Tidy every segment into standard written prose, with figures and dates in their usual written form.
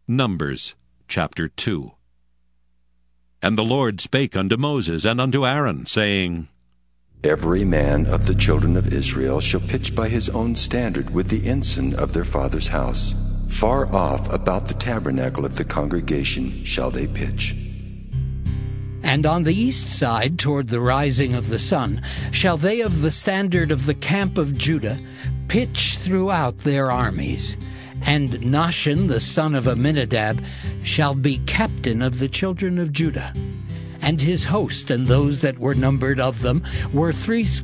Numbers chapter 2. And the Lord spake unto Moses and unto Aaron, saying, Every man of the children of Israel shall pitch by his own standard with the ensign of their father's house. Far off about the tabernacle of the congregation shall they pitch. And on the east side, toward the rising of the sun, shall they of the standard of the camp of Judah pitch throughout their armies. And Nahshon the son of Amminadab shall be captain of the children of Judah. And his host and those that were numbered of them were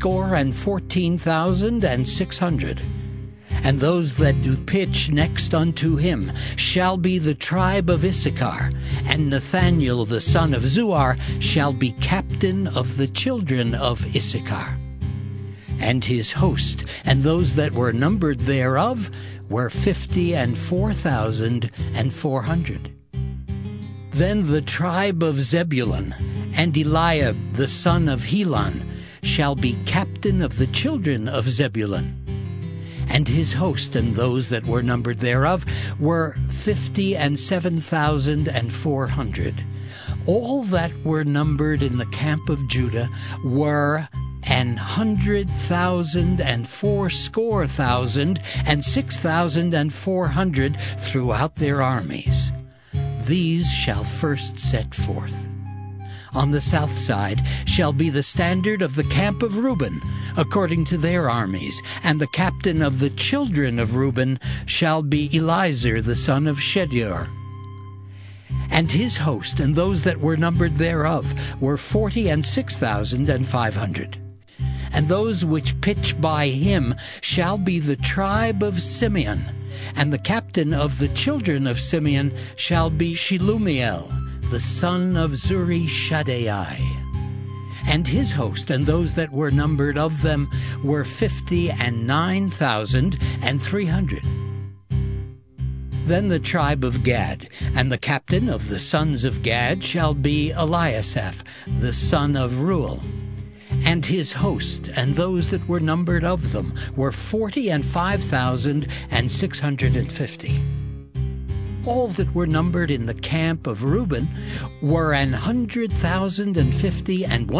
614,600. And those that do pitch next unto him shall be the tribe of Issachar, and Nathaniel the son of Zuar shall be captain of the children of Issachar. And his host and those that were numbered thereof were 54,400. Then the tribe of Zebulun and Eliab the son of Helon shall be captain of the children of Zebulun. And his host and those that were numbered thereof were 57,400. All that were numbered in the camp of Judah were 100,000 and 6,400 throughout their armies. These shall first set forth. On the south side shall be the standard of the camp of Reuben, according to their armies, and the captain of the children of Reuben shall be Elizur the son of Shedeur. And his host and those that were numbered thereof were 46,500. And those which pitch by him shall be the tribe of Simeon, and the captain of the children of Simeon shall be Shelumiel, the son of Zurishaddai. And his host and those that were numbered of them were 59,300. Then the tribe of Gad, and the captain of the sons of Gad shall be Eliasaph, the son of Reuel. And his host and those that were numbered of them were 45,650. All that were numbered in the camp of Reuben were 100,050 and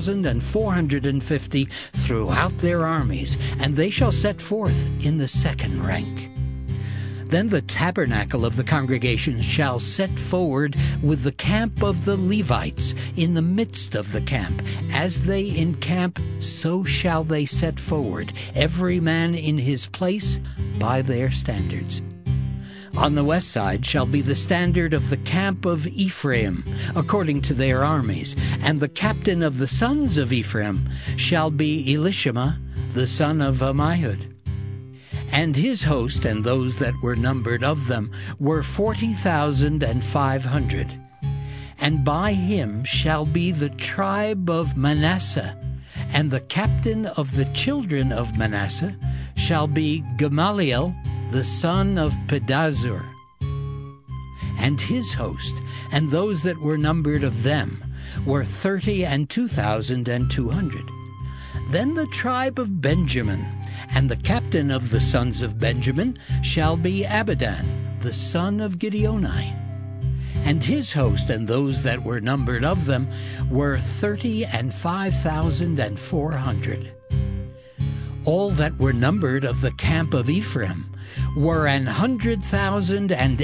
1,450 throughout their armies, and they shall set forth in the second rank. Then the tabernacle of the congregation shall set forward with the camp of the Levites in the midst of the camp. As they encamp, so shall they set forward, every man in his place by their standards. On the west side shall be the standard of the camp of Ephraim, according to their armies, and the captain of the sons of Ephraim shall be Elishama, the son of Ammihud. And his host and those that were numbered of them were 40,500. And by him shall be the tribe of Manasseh, and the captain of the children of Manasseh shall be Gamaliel, the son of Pedazur. And his host and those that were numbered of them were 32,200. Then the tribe of Benjamin, and the captain of the sons of Benjamin shall be Abidan, the son of Gideoni. And his host and those that were numbered of them were 35,400. All that were numbered of the camp of Ephraim were 100,000 and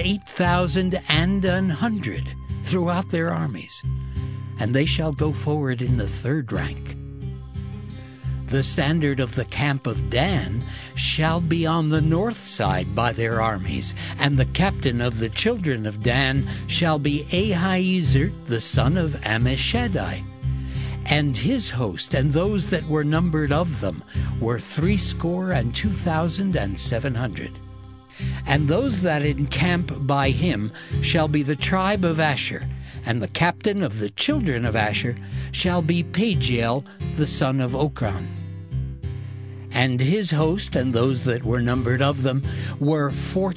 8,100 throughout their armies, and they shall go forward in the third rank. The standard of the camp of Dan shall be on the north side by their armies, and the captain of the children of Dan shall be Ahiezer the son of Ammishaddai. And his host and those that were numbered of them were 62,700. And those that encamp by him shall be the tribe of Asher, and the captain of the children of Asher shall be Pagiel the son of Okran. And his host and those that were numbered of them were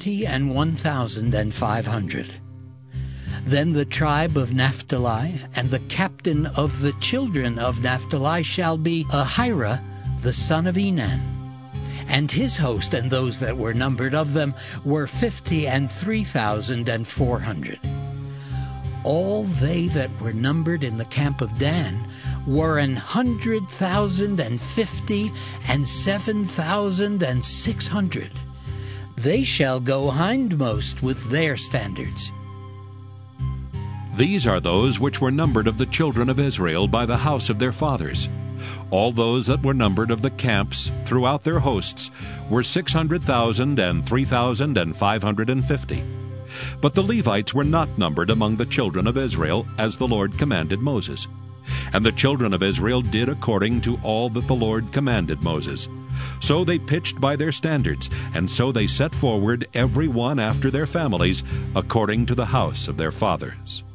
41,500. Then the tribe of Naphtali, and the captain of the children of Naphtali shall be Ahira the son of Enan. And his host and those that were numbered of them were 53,400. All they that were numbered in the camp of Dan were 100,050 and 7,600. They shall go hindmost with their standards. These are those which were numbered of the children of Israel by the house of their fathers. All those that were numbered of the camps throughout their hosts were 600,000 and 3,550. But the Levites were not numbered among the children of Israel, as the Lord commanded Moses. And the children of Israel did according to all that the Lord commanded Moses. So they pitched by their standards, and so they set forward every one after their families, according to the house of their fathers.